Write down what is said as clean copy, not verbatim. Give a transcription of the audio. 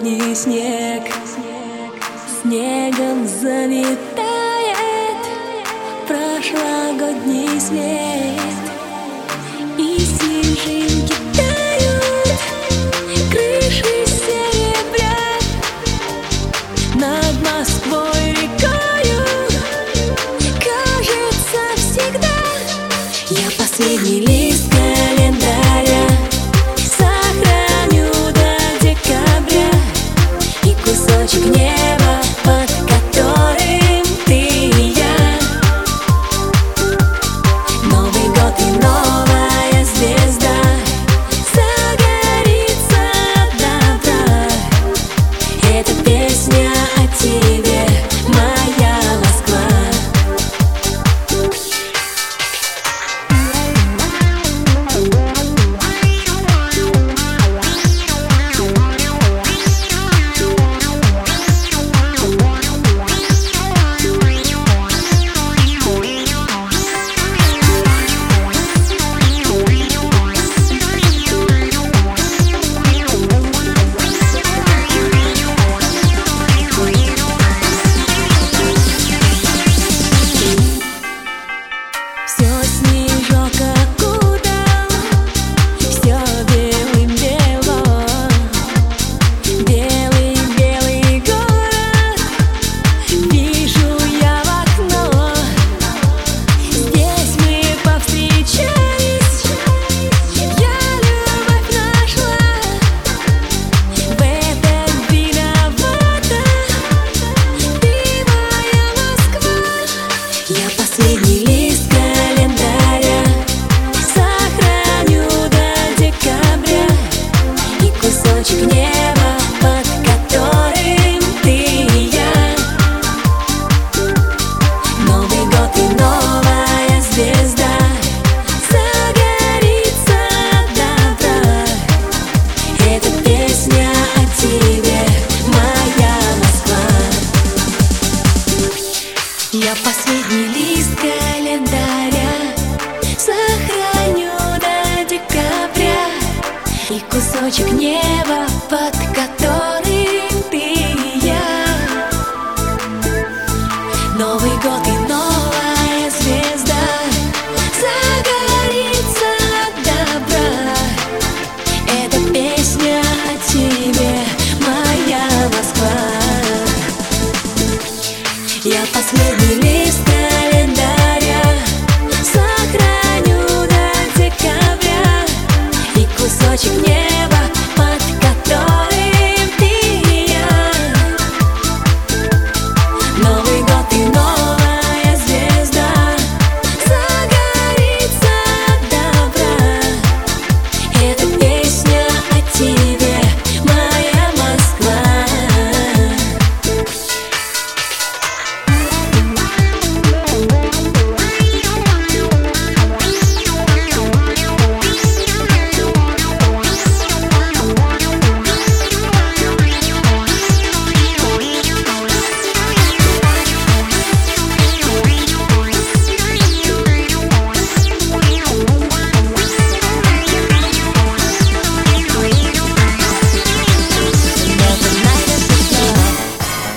прошлогодний снег снегом заметает прошлогодний свет, и снежинки тают, крыши серебря над Москвой рекою. Кажется, всегда я последний лист календаря сохраню до декабря, и кусочек неба, под которым ты и я. Новый год и новая звезда загорится от добра. Эта песня о тебе, моя Москва. Последний лист календаря сохраню до декабря, и кусочек неба, под которым ты и я. Новый год и новая звезда загорится от добра. Эта песня о тебе, моя Москва. Я последний лист календаря сохраню до декабря, и кусочек неба,